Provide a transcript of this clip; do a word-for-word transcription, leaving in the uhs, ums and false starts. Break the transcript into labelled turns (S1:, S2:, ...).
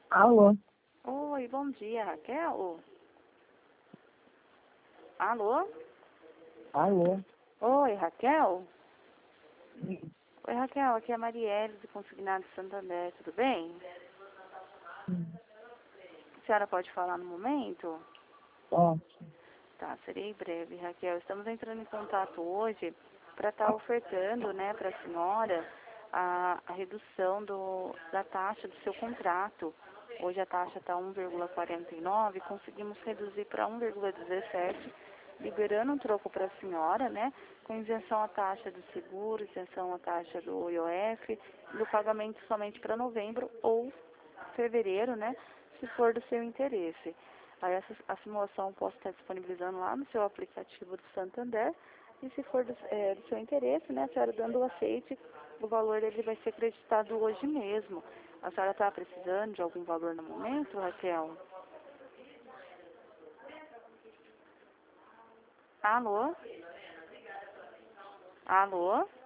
S1: Alô?
S2: Oi, bom dia, Raquel? Alô?
S1: Alô?
S2: Oi, Raquel?
S1: Sim.
S2: Oi, Raquel, aqui é a Marielle do Consignado Santander, tudo bem? A senhora pode falar no momento?
S1: Ó,
S2: Tá, serei breve, Raquel. Estamos entrando em contato hoje para estar ofertando, né, para a senhora a, a redução do, da taxa do seu contrato. Hoje a taxa está um vírgula quarenta e nove, conseguimos reduzir para um vírgula dezessete, liberando um troco para a senhora, né, com isenção à taxa do seguro, isenção à taxa do I O F, e o pagamento somente para novembro ou fevereiro, né, se for do seu interesse. Aí essa, a simulação eu posso estar disponibilizando lá no seu aplicativo do Santander, e se for do, é, do seu interesse, né, a senhora dando o aceite, o valor ele vai ser acreditado hoje mesmo. A senhora está precisando de algum valor no momento, Raquel? Alô? Alô?